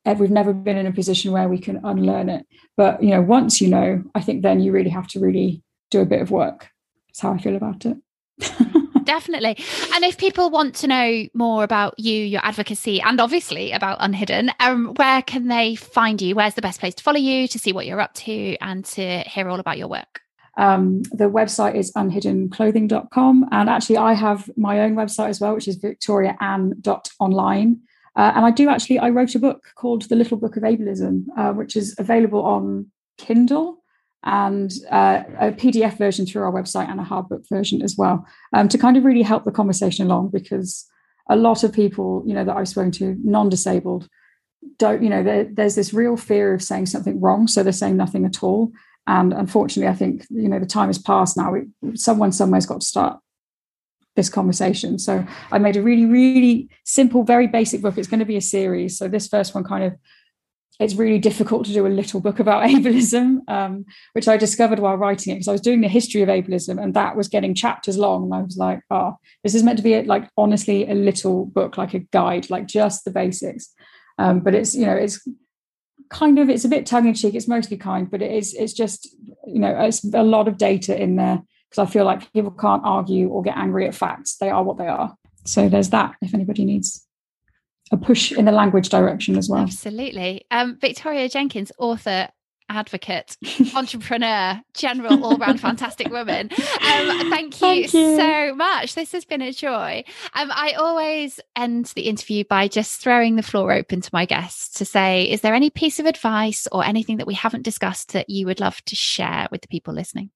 we've never been in a position where we can unlearn it. But, you know, once you know, I think then you really have to really do a bit of work. That's how I feel about it. Definitely. And if people want to know more about you, your advocacy, and obviously about Unhidden, um, where can they find you? Where's the best place to follow you, to see what you're up to, and to hear all about your work? Um, the website is unhidden clothing dot com. And actually, I have my own website as well, which is victoria ann dot online. Uh, and I do actually, I wrote a book called The Little Book of Ableism, uh, which is available on Kindle, and uh, a P D F version through our website, and a hardbook version as well, um, to kind of really help the conversation along, because a lot of people, you know, that I've spoken to, non-disabled, don't, you know, there's this real fear of saying something wrong, so they're saying nothing at all. And unfortunately, I think, you know, the time has passed now. We, someone somewhere's got to start this conversation. So I made a really, really simple, very basic book. It's going to be a series. So this first one kind of, it's really difficult to do a little book about ableism, um, which I discovered while writing it, because I was doing the history of ableism, and that was getting chapters long. And I was like, oh, this is meant to be a, like, honestly, a little book, like a guide, like just the basics. Um, but it's, you know, it's kind of, it's a bit tongue in cheek. It's mostly kind, but it is, it's just, you know, it's a lot of data in there, because I feel like people can't argue or get angry at facts. They are what they are. So there's that, if anybody needs a push in the language direction as well. Absolutely. Um, Victoria Jenkins, author, advocate, entrepreneur, general, all-round fantastic woman. Um, thank, you thank you so much. This has been a joy. Um, I always end the interview by just throwing the floor open to my guests to say, is there any piece of advice or anything that we haven't discussed that you would love to share with the people listening?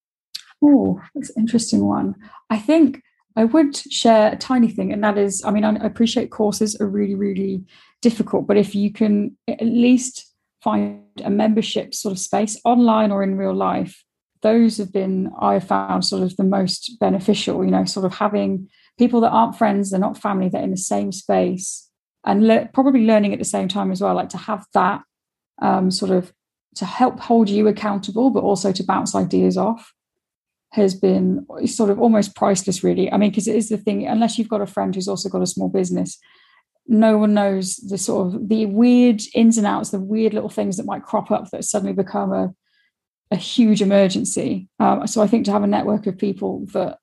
Oh, that's an interesting one. I think I would share a tiny thing, and that is, I mean, I appreciate courses are really, really difficult, but if you can at least find a membership sort of space, online or in real life, those have been, I have found, sort of the most beneficial, you know, sort of having people that aren't friends, they're not family, they're in the same space, and le- probably learning at the same time as well, like to have that um, sort of to help hold you accountable, but also to bounce ideas off, has been sort of almost priceless, really. I mean, because it is the thing, unless you've got a friend who's also got a small business, no one knows the sort of the weird ins and outs, the weird little things that might crop up that suddenly become a, a huge emergency. Um, so I think to have a network of people that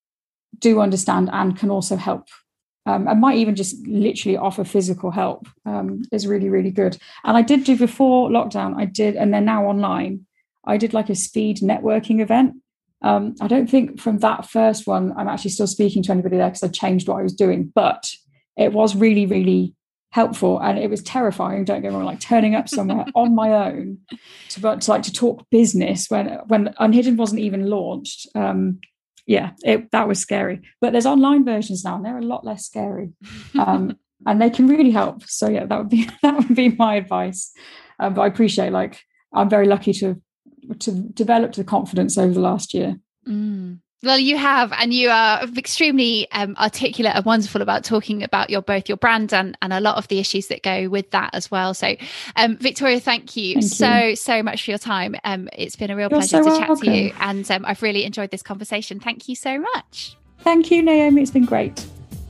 do understand and can also help, um, and might even just literally offer physical help, um, is really, really good. And I did do, before lockdown, I did, and then now online, I did like a speed networking event. Um, I don't think from that first one, I'm actually still speaking to anybody there, because I changed what I was doing, but it was really, really helpful. And it was terrifying, don't get me wrong, like turning up somewhere on my own to, but to like to talk business when, when Unhidden wasn't even launched. Um, yeah, it, that was scary. But there's online versions now, and they're a lot less scary. Um, and they can really help. So yeah, that would be, that would be my advice. Um, but I appreciate, like, I'm very lucky to to develop the confidence over the last year. Mm. Well, you have, and you are extremely um, articulate and wonderful about talking about your both your brand and, and a lot of the issues that go with that as well. So, um, Victoria, thank you thank so, you. so much for your time. Um, it's been a real You're pleasure so to welcome. chat to you, and um, I've really enjoyed this conversation. Thank you so much. Thank you, Naomi. It's been great.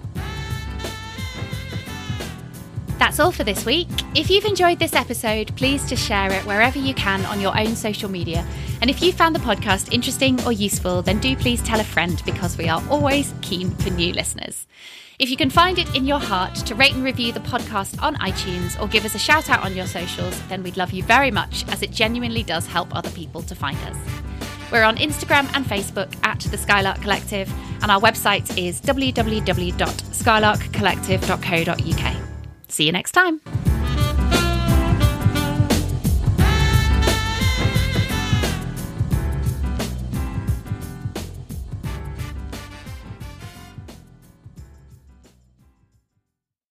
That's all for this week. If you've enjoyed this episode, please just share it wherever you can on your own social media. And if you found the podcast interesting or useful, then do please tell a friend, because we are always keen for new listeners. If you can find it in your heart to rate and review the podcast on iTunes or give us a shout out on your socials, then we'd love you very much, as it genuinely does help other people to find us. We're on Instagram and Facebook at The Skylark Collective, and our website is w w w dot skylark collective dot co dot u k. See you next time.